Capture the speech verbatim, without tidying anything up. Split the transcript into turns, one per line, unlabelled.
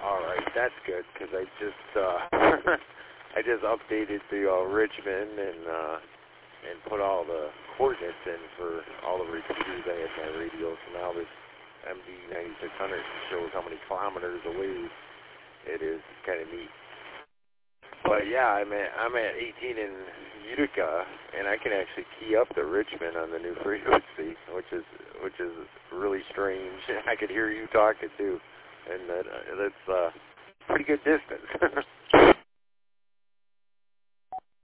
All right, that's good because I just uh, I just updated the uh, Richmond and uh, and put all the coordinates in for all the repeaters I had in my radio. So now this M D ninety-six hundred shows how many kilometers away it is. It's kind of neat. But yeah, I'm at I'm at eighteen in Utica, and I can actually key up the Richmond on the new frequency, which is which is really strange. I could hear you talking too, and that, uh, that's uh, pretty good distance.